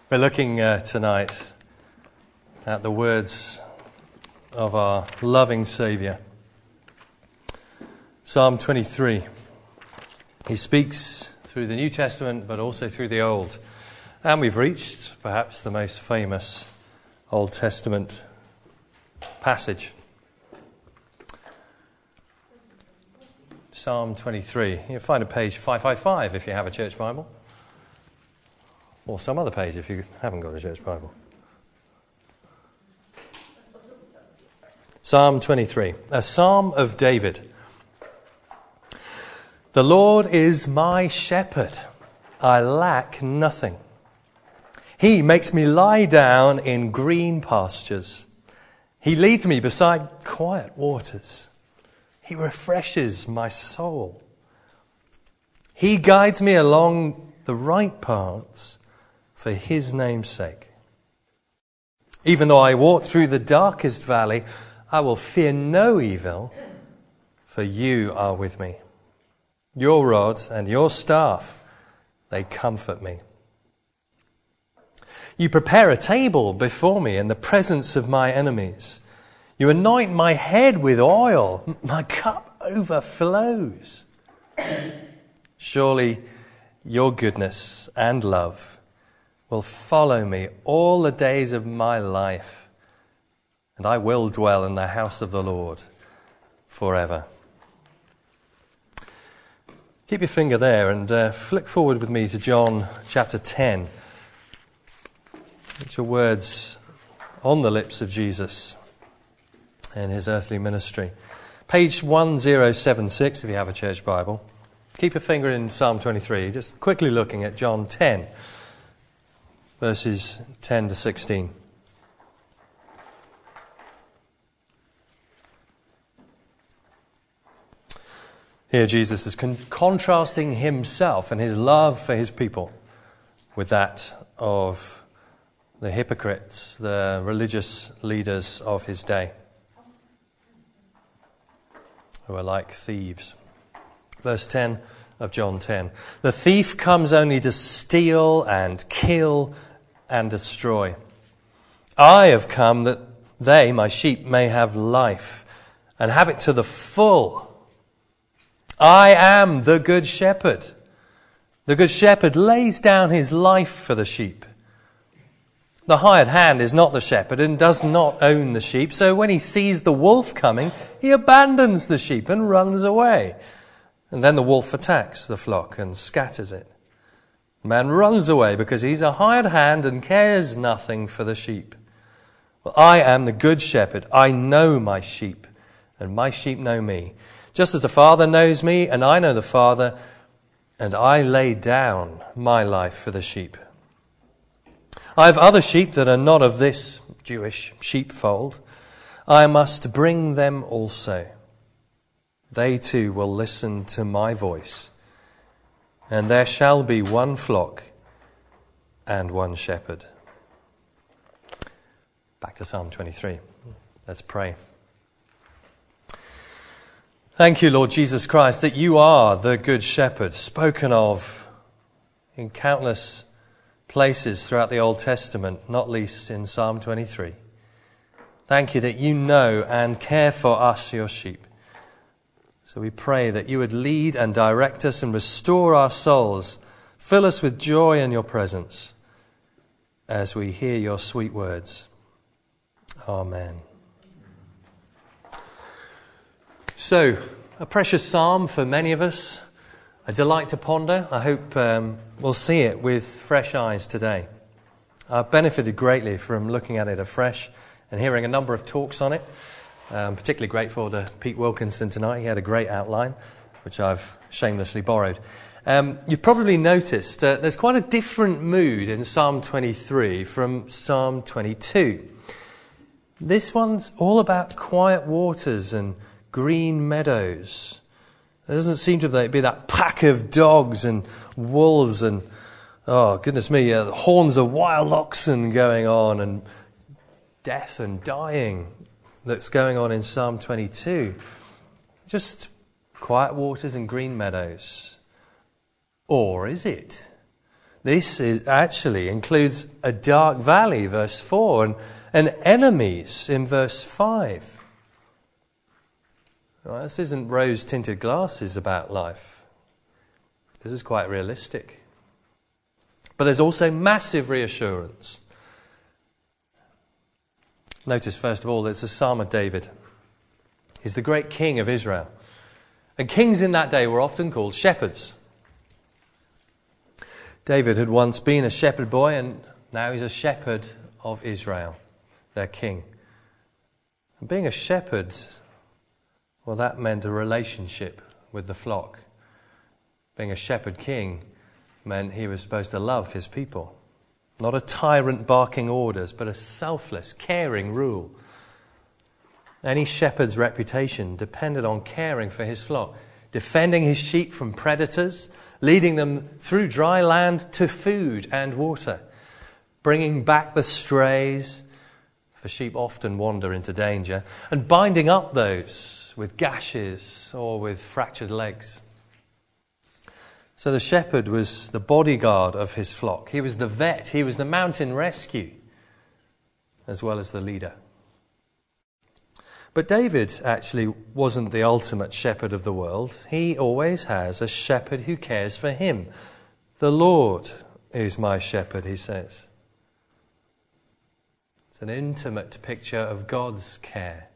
We're looking tonight at the words of our loving Saviour. Psalm 23. He speaks through the New Testament, but also through the Old. And we've reached perhaps the most famous Old Testament passage. Psalm 23. You'll find a page 555 if you have a church Bible. Or some other page if you haven't got a church Bible. Psalm 23, a psalm of David. The Lord is my shepherd. I lack nothing. He makes me lie down in green pastures. He leads me beside quiet waters. He refreshes my soul. He guides me along the right paths for his name's sake. Even though I walk through the darkest valley, I will fear no evil, for you are with me. Your rod and your staff, they comfort me. You prepare a table before me in the presence of my enemies. You anoint my head with oil. My cup overflows. Surely your goodness and love will follow me all the days of my life, and I will dwell in the house of the Lord forever. Keep your finger there and flick forward with me to John chapter 10, which are words on the lips of Jesus in his earthly ministry. Page 1076 if you have a church Bible. Keep your finger in Psalm 23, just quickly looking at John 10. Verses 10 to 16. Here Jesus is contrasting himself and his love for his people with that of the hypocrites, the religious leaders of his day, who are like thieves. Verse 10 of John 10. The thief comes only to steal and kill and destroy. I have come that they, my sheep, may have life and have it to the full. I am the good shepherd. The good shepherd lays down his life for the sheep. The hired hand is not the shepherd and does not own the sheep, so when he sees the wolf coming, he abandons the sheep and runs away. And then the wolf attacks the flock and scatters it. The man runs away because he's a hired hand and cares nothing for the sheep. Well, I am the good shepherd. I know my sheep, and my sheep know me. Just as the Father knows me, and I know the Father, and I lay down my life for the sheep. I have other sheep that are not of this Jewish sheepfold. I must bring them also. They too will listen to my voice, and there shall be one flock and one shepherd. Back to Psalm 23. Let's pray. Thank you, Lord Jesus Christ, that you are the good shepherd, spoken of in countless places throughout the Old Testament, not least in Psalm 23. Thank you that you know and care for us, your sheep. So we pray that you would lead and direct us and restore our souls. Fill us with joy in your presence as we hear your sweet words. Amen. So, a precious psalm for many of us, a delight to ponder. I hope we'll see it with fresh eyes today. I've benefited greatly from looking at it afresh and hearing a number of talks on it. I'm particularly grateful to Pete Wilkinson tonight. He had a great outline, which I've shamelessly borrowed. You've probably noticed there's quite a different mood in Psalm 23 from Psalm 22. This one's all about quiet waters and green meadows. There doesn't seem to be that pack of dogs and wolves and, oh goodness me, horns of wild oxen going on and death and dying that's going on in Psalm 22. Just quiet waters and green meadows. Or is it? This actually includes a dark valley, verse 4, and enemies in verse 5. Well, this isn't rose-tinted glasses about life. This is quite realistic. But there's also massive reassurance. Notice, first of all, it's a Psalm of David. He's the great king of Israel. And kings in that day were often called shepherds. David had once been a shepherd boy, and now he's a shepherd of Israel, their king. And being a shepherd, well, that meant a relationship with the flock. Being a shepherd king meant he was supposed to love his people. Not a tyrant barking orders, but a selfless, caring rule. Any shepherd's reputation depended on caring for his flock, defending his sheep from predators, leading them through dry land to food and water, bringing back the strays, for sheep often wander into danger, and binding up those with gashes or with fractured legs. So the shepherd was the bodyguard of his flock. He was the vet. He was the mountain rescue, as well as the leader. But David actually wasn't the ultimate shepherd of the world. He always has a shepherd who cares for him. The Lord is my shepherd, he says. It's an intimate picture of God's care.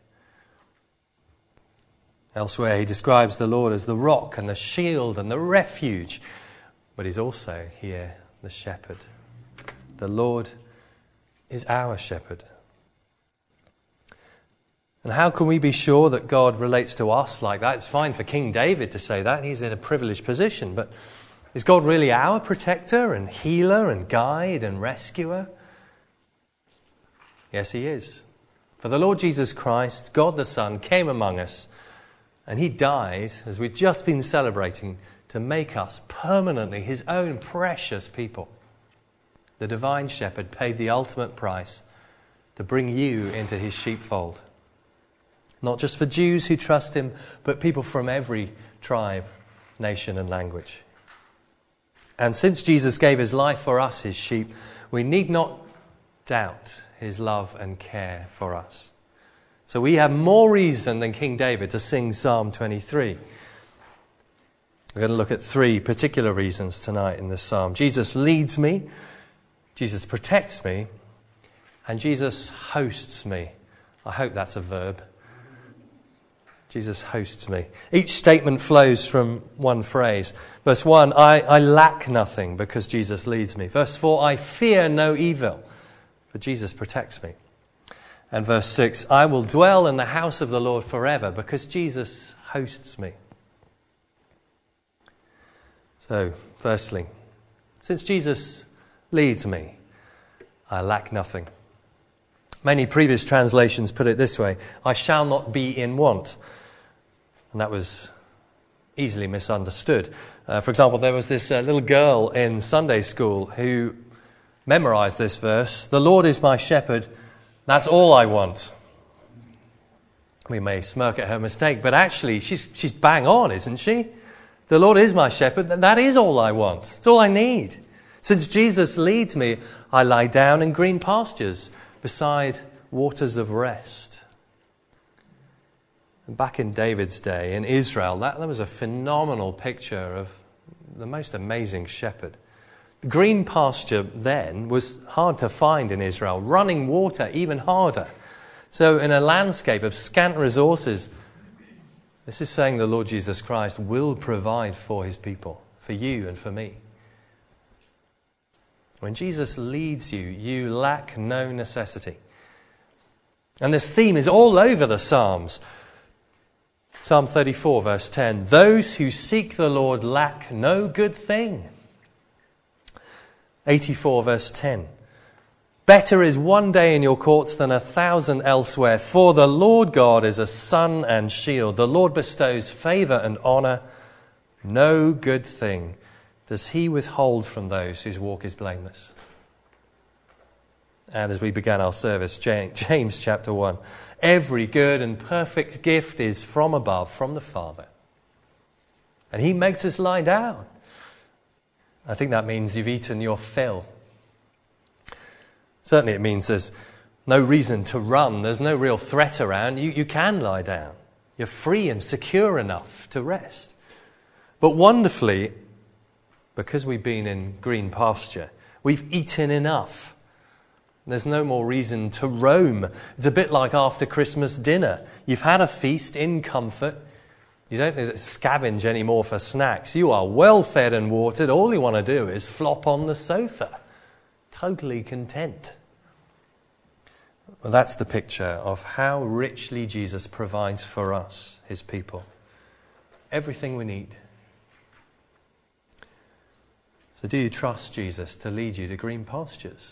Elsewhere, he describes the Lord as the rock and the shield and the refuge. But he's also here the shepherd. The Lord is our shepherd. And how can we be sure that God relates to us like that? It's fine for King David to say that. He's in a privileged position. But is God really our protector and healer and guide and rescuer? Yes, he is. For the Lord Jesus Christ, God the Son, came among us. And he died, as we've just been celebrating, to make us permanently his own precious people. The divine shepherd paid the ultimate price to bring you into his sheepfold. Not just for Jews who trust him, but people from every tribe, nation and language. And since Jesus gave his life for us, his sheep, we need not doubt his love and care for us. So we have more reason than King David to sing Psalm 23. We're going to look at three particular reasons tonight in this psalm. Jesus leads me, Jesus protects me, and Jesus hosts me. I hope that's a verb. Jesus hosts me. Each statement flows from one phrase. Verse 1, I lack nothing because Jesus leads me. Verse 4, I fear no evil, for Jesus protects me. And verse 6, I will dwell in the house of the Lord forever because Jesus hosts me. So, firstly, since Jesus leads me, I lack nothing. Many previous translations put it this way, I shall not be in want. And that was easily misunderstood. For example, there was this little girl in Sunday school who memorized this verse, the Lord is my shepherd, that's all I want. We may smirk at her mistake, but actually she's bang on, isn't she? The Lord is my shepherd, that is all I want. It's all I need. Since Jesus leads me, I lie down in green pastures beside waters of rest. And back in David's day, in Israel, that was a phenomenal picture of the most amazing shepherd. Green pasture then was hard to find in Israel. Running water even harder. So in a landscape of scant resources, this is saying the Lord Jesus Christ will provide for his people, for you and for me. When Jesus leads you, you lack no necessity. And this theme is all over the Psalms. Psalm 34 verse 10, those who seek the Lord lack no good thing. 84 verse 10. Better is one day in your courts than 1,000 elsewhere, for the Lord God is a sun and shield. The Lord bestows favor and honor. No good thing does he withhold from those whose walk is blameless. And as we began our service, James chapter 1, every good and perfect gift is from above, from the Father. And he makes us lie down I think that means you've eaten your fill. Certainly it means there's no reason to run. There's no real threat around. You can lie down. You're free and secure enough to rest. But wonderfully, because we've been in green pasture, we've eaten enough. There's no more reason to roam. It's a bit like after Christmas dinner. You've had a feast in comfort. You don't need to scavenge anymore for snacks. You are well fed and watered. All you want to do is flop on the sofa, totally content. Well, that's the picture of how richly Jesus provides for us, his people. Everything we need. So do you trust Jesus to lead you to green pastures?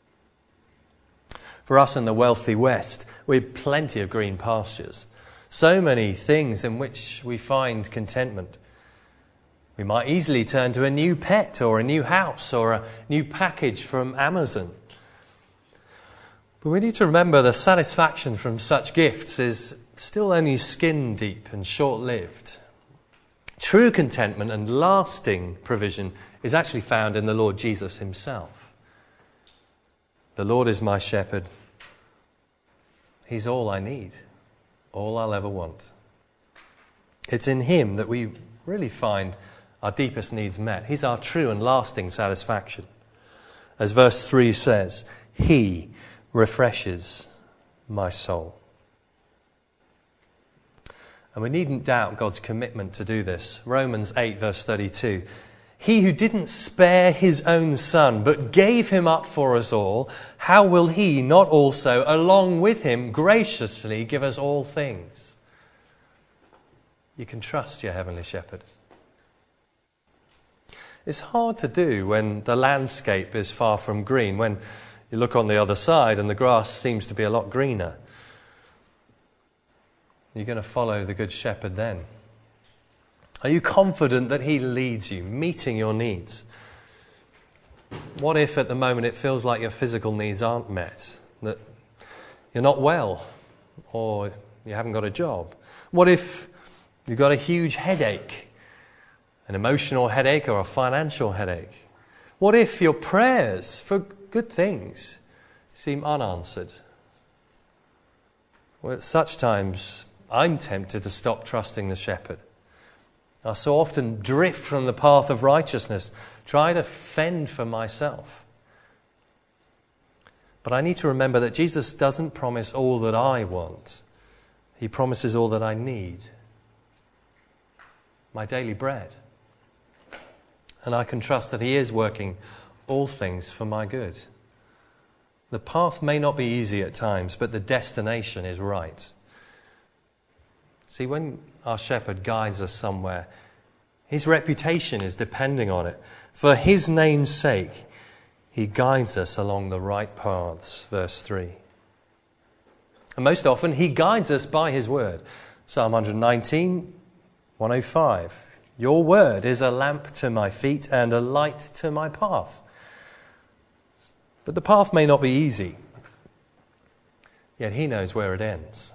For us in the wealthy West, we have plenty of green pastures. So many things in which we find contentment. We might easily turn to a new pet or a new house or a new package from Amazon. But we need to remember the satisfaction from such gifts is still only skin deep and short-lived. True contentment and lasting provision is actually found in the Lord Jesus himself. The Lord is my shepherd. He's all I need, all I'll ever want. It's in him that we really find our deepest needs met. He's our true and lasting satisfaction. As verse 3 says, he refreshes my soul. And we needn't doubt God's commitment to do this. Romans 8 verse 32. He who didn't spare his own son, but gave him up for us all, how will he not also, along with him, graciously give us all things? You can trust your heavenly shepherd. It's hard to do when the landscape is far from green, when you look on the other side and the grass seems to be a lot greener. You're going to follow the Good Shepherd then. Are you confident that he leads you, meeting your needs? What if at the moment it feels like your physical needs aren't met? That you're not well, or you haven't got a job? What if you've got a huge headache, an emotional headache or a financial headache? What if your prayers for good things seem unanswered? Well, at such times, I'm tempted to stop trusting the shepherd. I so often drift from the path of righteousness, try to fend for myself. But I need to remember that Jesus doesn't promise all that I want. He promises all that I need. My daily bread. And I can trust that he is working all things for my good. The path may not be easy at times, but the destination is right. See, when our shepherd guides us somewhere, his reputation is depending on it. For his name's sake, he guides us along the right paths, verse 3. And most often, he guides us by his word. Psalm 119, 105. Your word is a lamp to my feet and a light to my path. But the path may not be easy, yet he knows where it ends.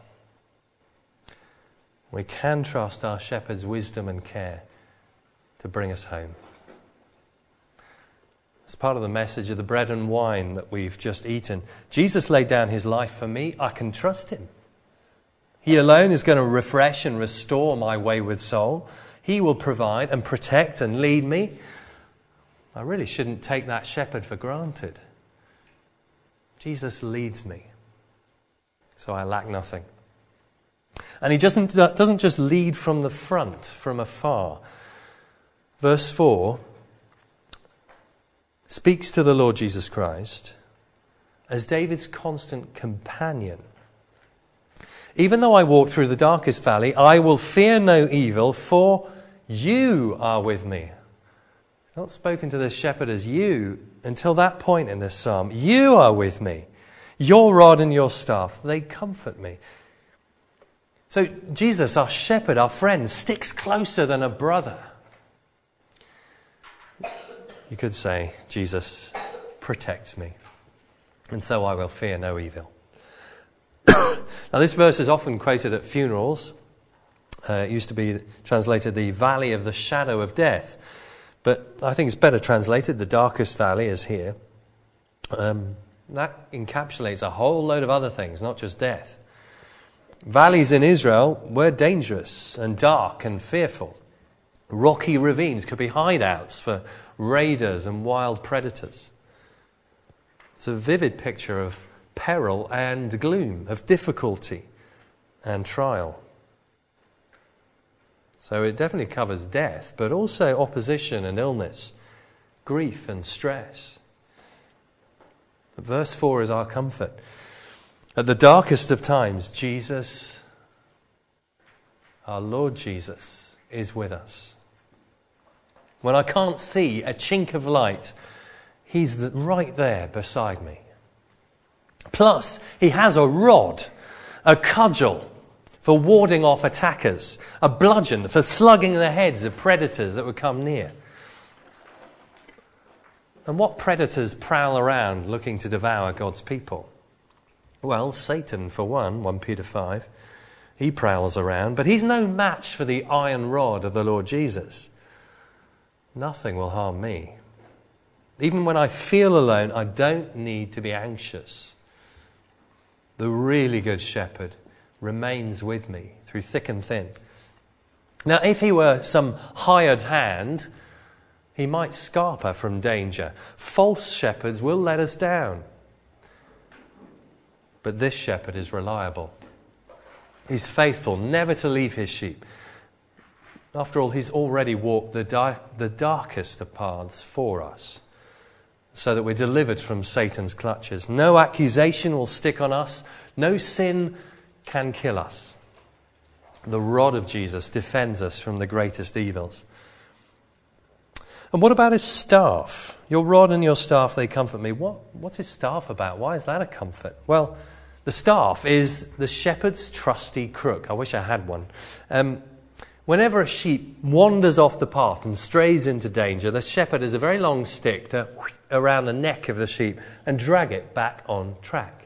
We can trust our shepherd's wisdom and care to bring us home. It's part of the message of the bread and wine that we've just eaten. Jesus laid down his life for me. I can trust him. He alone is going to refresh and restore my wayward soul. He will provide and protect and lead me. I really shouldn't take that shepherd for granted. Jesus leads me, so I lack nothing. And he doesn't just lead from the front, from afar. Verse 4 speaks to the Lord Jesus Christ as David's constant companion. Even though I walk through the darkest valley, I will fear no evil, for you are with me. It's not spoken to the shepherd as you until that point in this psalm. You are with me. Your rod and your staff, they comfort me. So Jesus, our shepherd, our friend, sticks closer than a brother. You could say, Jesus protects me, and so I will fear no evil. Now this verse is often quoted at funerals. It used to be translated the valley of the shadow of death. But I think it's better translated, the darkest valley is here. That encapsulates a whole load of other things, not just death. Valleys in Israel were dangerous and dark and fearful. Rocky ravines could be hideouts for raiders and wild predators. It's a vivid picture of peril and gloom, of difficulty and trial. So it definitely covers death, but also opposition and illness, grief and stress. But verse 4 is our comfort. At the darkest of times, Jesus, our Lord Jesus, is with us. When I can't see a chink of light, He's right there beside me. Plus, He has a rod, a cudgel for warding off attackers, a bludgeon for slugging the heads of predators that would come near. And what predators prowl around looking to devour God's people? Well, Satan, for one, 1 Peter 5, he prowls around, but he's no match for the iron rod of the Lord Jesus. Nothing will harm me. Even when I feel alone, I don't need to be anxious. The really good shepherd remains with me through thick and thin. Now, if he were some hired hand, he might scarper from danger. False shepherds will let us down. But this shepherd is reliable. He's faithful, never to leave his sheep. After all, he's already walked the darkest of paths for us, so that we're delivered from Satan's clutches. No accusation will stick on us. No sin can kill us. The rod of Jesus defends us from the greatest evils. And what about his staff? Your rod and your staff, they comfort me. What's his staff about? Why is that a comfort? Well, the staff is the shepherd's trusty crook. I wish I had one. Whenever a sheep wanders off the path and strays into danger, the shepherd has a very long stick to around the neck of the sheep and drag it back on track.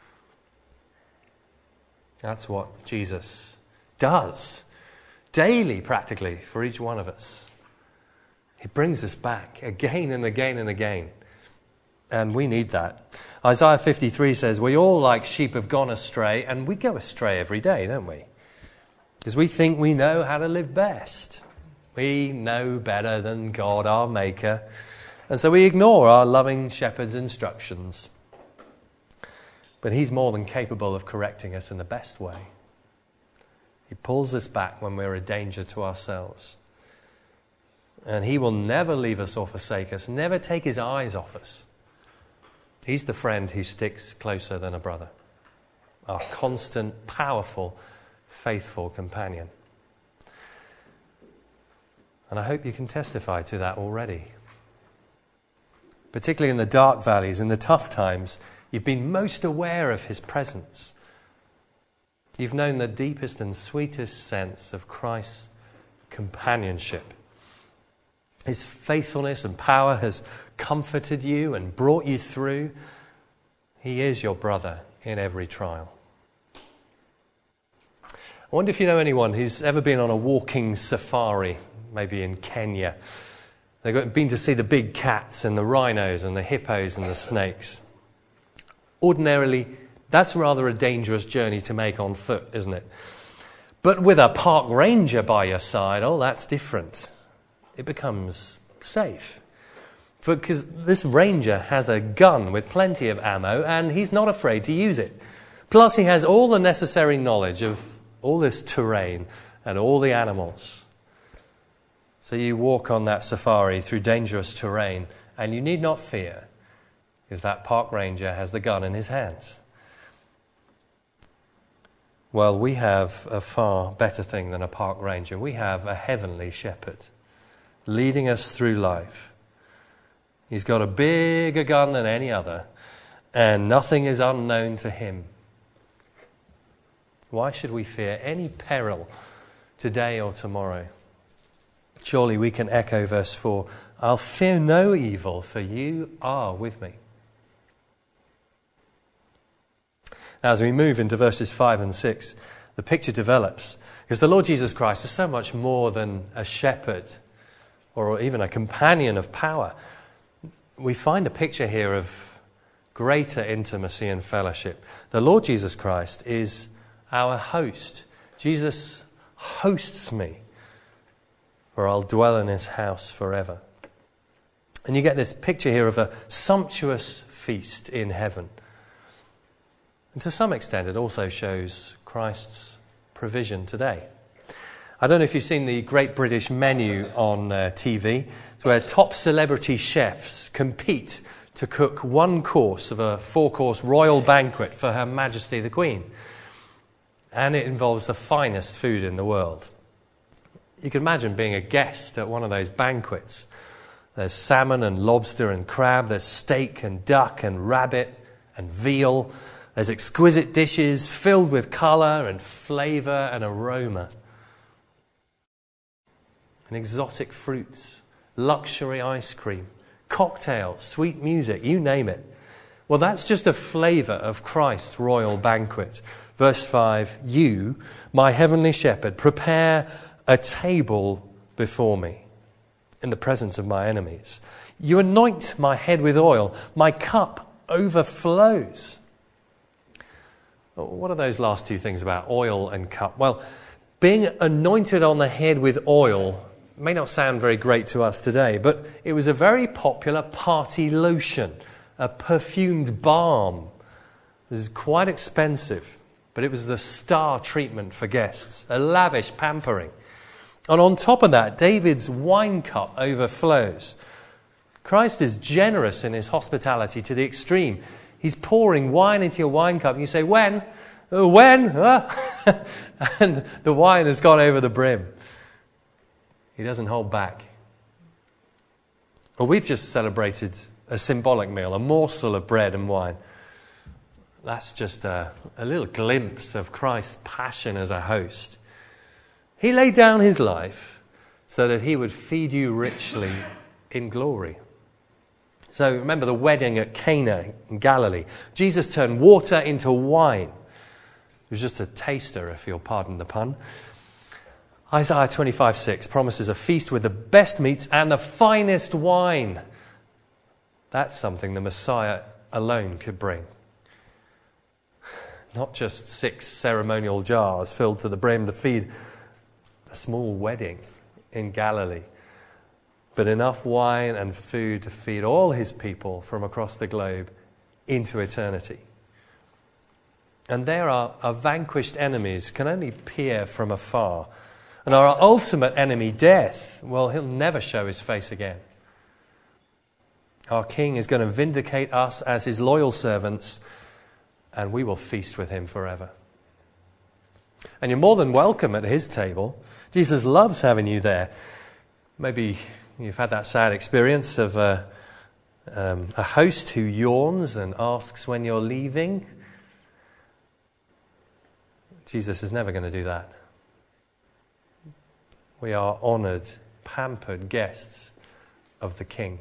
That's what Jesus does daily, practically, for each one of us. He brings us back again and again and again. And we need that. Isaiah 53 says, we all like sheep have gone astray, and we go astray every day, don't we? Because we think we know how to live best. We know better than God, our Maker. And so we ignore our loving shepherd's instructions. But he's more than capable of correcting us in the best way. He pulls us back when we're a danger to ourselves. And he will never leave us or forsake us, never take his eyes off us. He's the friend who sticks closer than a brother. Our constant, powerful, faithful companion. And I hope you can testify to that already. Particularly in the dark valleys, in the tough times, you've been most aware of his presence. You've known the deepest and sweetest sense of Christ's companionship. His faithfulness and power has comforted you and brought you through. He is your brother in every trial. I wonder if you know anyone who's ever been on a walking safari, maybe in Kenya. They've been to see the big cats and the rhinos and the hippos and the snakes. Ordinarily, that's rather a dangerous journey to make on foot, isn't it? But with a park ranger by your side, oh, that's different. It becomes safe. Because this ranger has a gun with plenty of ammo and he's not afraid to use it. Plus he has all the necessary knowledge of all this terrain and all the animals. So you walk on that safari through dangerous terrain and you need not fear, because that park ranger has the gun in his hands. Well, we have a far better thing than a park ranger. We have a heavenly shepherd leading us through life. He's got a bigger gun than any other, and nothing is unknown to him. Why should we fear any peril today or tomorrow? Surely we can echo verse 4, I'll fear no evil, for you are with me. Now, as we move into verses 5 and 6, the picture develops, because the Lord Jesus Christ is so much more than a shepherd or even a companion of power. We find a picture here of greater intimacy and fellowship. The Lord Jesus Christ is our host. Jesus hosts me, or I'll dwell in his house forever. And you get this picture here of a sumptuous feast in heaven. And to some extent, it also shows Christ's provision today. I don't know if you've seen the Great British Menu on TV. It's where top celebrity chefs compete to cook one course of a 4-course royal banquet for Her Majesty the Queen. And it involves the finest food in the world. You can imagine being a guest at one of those banquets. There's salmon and lobster and crab. There's steak and duck and rabbit and veal. There's exquisite dishes filled with colour and flavour and aroma. And exotic fruits, luxury ice cream, cocktails, sweet music, you name it. Well, that's just a flavour of Christ's royal banquet. Verse 5, you, my heavenly shepherd, prepare a table before me in the presence of my enemies. You anoint my head with oil, my cup overflows. What are those last two things about, oil and cup? Well, being anointed on the head with oil may not sound very great to us today, but it was a very popular party lotion, a perfumed balm. It was quite expensive, but it was the star treatment for guests, a lavish pampering. And on top of that, David's wine cup overflows. Christ is generous in his hospitality to the extreme. He's pouring wine into your wine cup, and you say, when? When? And the wine has gone over the brim. He doesn't hold back. Well, we've just celebrated a symbolic meal, a morsel of bread and wine. That's just a little glimpse of Christ's passion as a host. He laid down his life so that he would feed you richly in glory. So remember the wedding at Cana in Galilee. Jesus turned water into wine. It was just a taster, if you'll pardon the pun. Isaiah 25:6 promises a feast with the best meats and the finest wine. That's something the Messiah alone could bring. Not just 6 ceremonial jars filled to the brim to feed a small wedding in Galilee, but enough wine and food to feed all his people from across the globe into eternity. And there our vanquished enemies can only peer from afar. And our ultimate enemy, death, well, he'll never show his face again. Our King is going to vindicate us as his loyal servants, and we will feast with him forever. And you're more than welcome at his table. Jesus loves having you there. Maybe you've had that sad experience of a host who yawns and asks when you're leaving. Jesus is never going to do that. We are honoured, pampered guests of the King.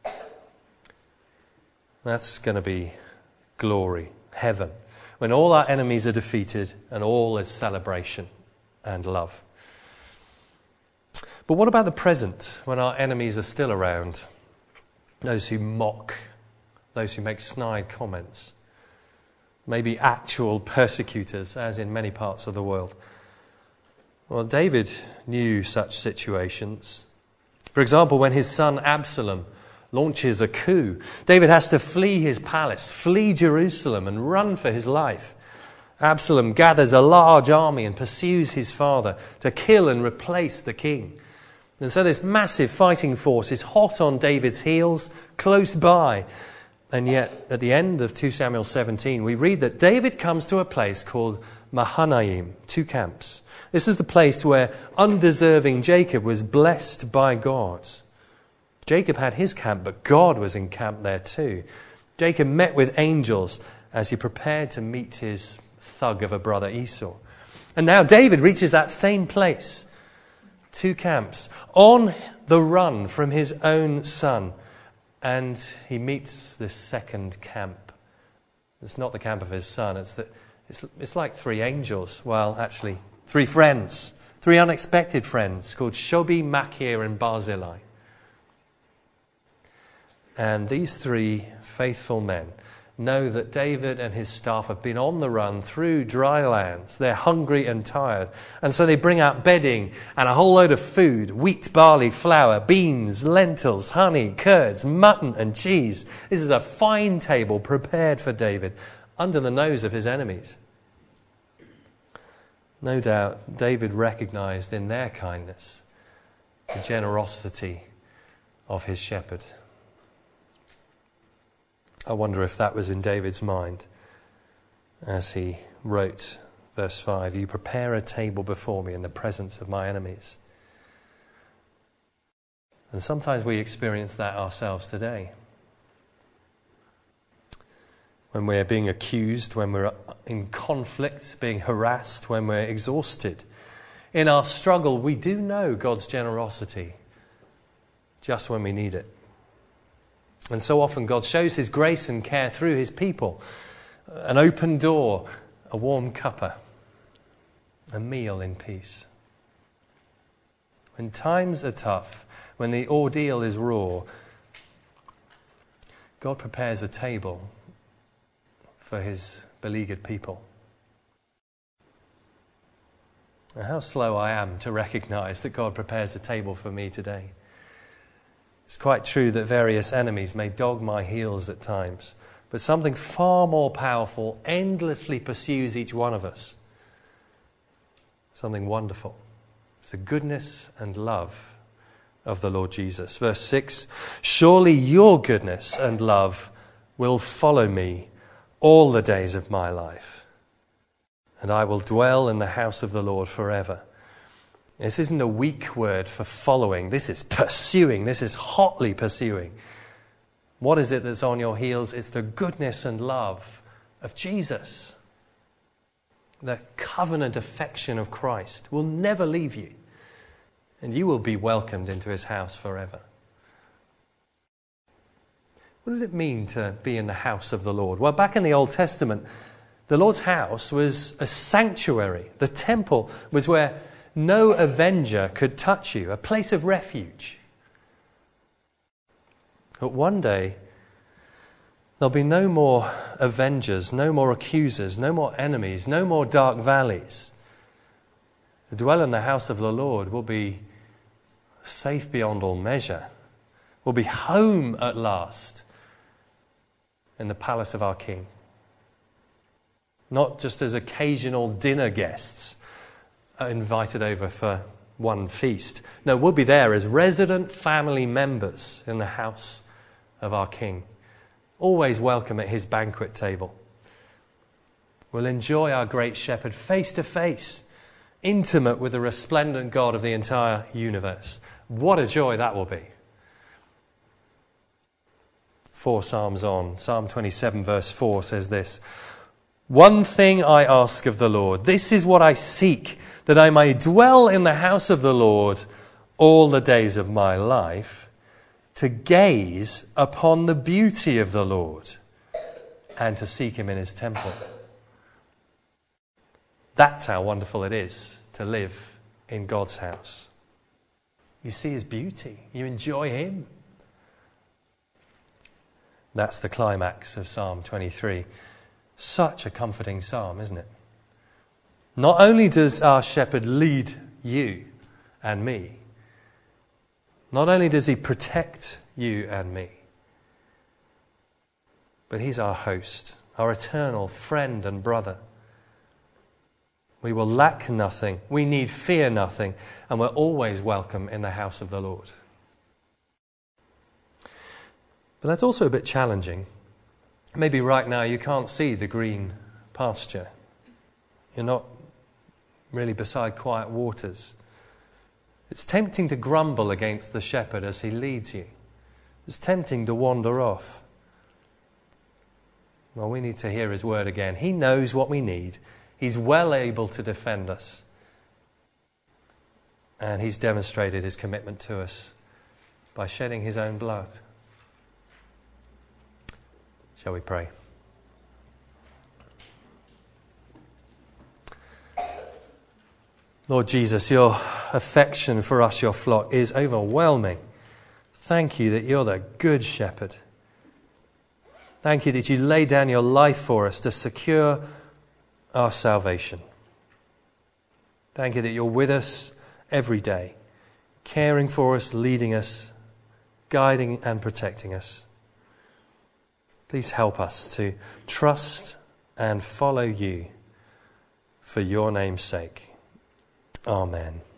That's going to be glory, heaven, when all our enemies are defeated and all is celebration and love. But what about the present, when our enemies are still around? Those who mock, those who make snide comments, maybe actual persecutors, as in many parts of the world. Well, David knew such situations. For example, when his son Absalom launches a coup, David has to flee his palace, flee Jerusalem, and run for his life. Absalom gathers a large army and pursues his father to kill and replace the king. And so this massive fighting force is hot on David's heels, close by. And yet, at the end of 2 Samuel 17, we read that David comes to a place called Mahanaim, 2 camps. This is the place where undeserving Jacob was blessed by God. Jacob had his camp, but God was encamped there too. Jacob met with angels as he prepared to meet his thug of a brother Esau. And now David reaches that same place, 2 camps, on the run from his own son. And he meets this second camp. It's not the camp of his son. It's like 3 angels. Well, actually, 3 friends, 3 unexpected friends called Shobi, Machir, and Barzillai. And these three faithful men know that David and his staff have been on the run through dry lands. They're hungry and tired. And so they bring out bedding and a whole load of food: wheat, barley, flour, beans, lentils, honey, curds, mutton and cheese. This is a fine table prepared for David under the nose of his enemies. No doubt David recognized in their kindness the generosity of his shepherd. I wonder if that was in David's mind as he wrote verse 5, "You prepare a table before me in the presence of my enemies." And sometimes we experience that ourselves today. When we're being accused, when we're in conflict, being harassed, when we're exhausted. In our struggle, we do know God's generosity just when we need it. And so often God shows his grace and care through his people. An open door, a warm cuppa, a meal in peace. When times are tough, when the ordeal is raw, God prepares a table for his beleaguered people. Now, how slow I am to recognize that God prepares a table for me today. It's quite true that various enemies may dog my heels at times, but something far more powerful endlessly pursues each one of us. Something wonderful. It's the goodness and love of the Lord Jesus. Verse 6, "Surely your goodness and love will follow me all the days of my life, and I will dwell in the house of the Lord forever." This isn't a weak word for following. This is pursuing. This is hotly pursuing. What is it that's on your heels? It's the goodness and love of Jesus. The covenant affection of Christ will never leave you, and you will be welcomed into his house forever. What did it mean to be in the house of the Lord? Well, back in the Old Testament, the Lord's house was a sanctuary. The temple was where no avenger could touch you, a place of refuge. But one day, there'll be no more avengers, no more accusers, no more enemies, no more dark valleys. To dwell in the house of the Lord will be safe beyond all measure. We'll be home at last in the palace of our King. Not just as occasional dinner guests invited over for one feast. No, we'll be there as resident family members in the house of our King. Always welcome at his banquet table. We'll enjoy our great shepherd face to face, intimate with the resplendent God of the entire universe. What a joy that will be. 4 Psalms on, Psalm 27 verse 4 says this, "One thing I ask of the Lord, this is what I seek, that I may dwell in the house of the Lord all the days of my life, to gaze upon the beauty of the Lord and to seek him in his temple." That's how wonderful it is to live in God's house. You see his beauty. You enjoy him. That's the climax of Psalm 23. Such a comforting psalm, isn't it? Not only does our shepherd lead you and me, not only does he protect you and me, but he's our host, our eternal friend and brother. We will lack nothing, we need fear nothing, and we're always welcome in the house of the Lord. But that's also a bit challenging. Maybe right now you can't see the green pasture. You're not really beside quiet waters. It's tempting to grumble against the shepherd as he leads you. It's tempting to wander off. Well, we need to hear his word again. He knows what we need. He's well able to defend us. And he's demonstrated his commitment to us by shedding his own blood. Shall we pray? Lord Jesus, your affection for us, your flock, is overwhelming. Thank you that you're the good shepherd. Thank you that you lay down your life for us to secure our salvation. Thank you that you're with us every day, caring for us, leading us, guiding and protecting us. Please help us to trust and follow you for your name's sake. Amen.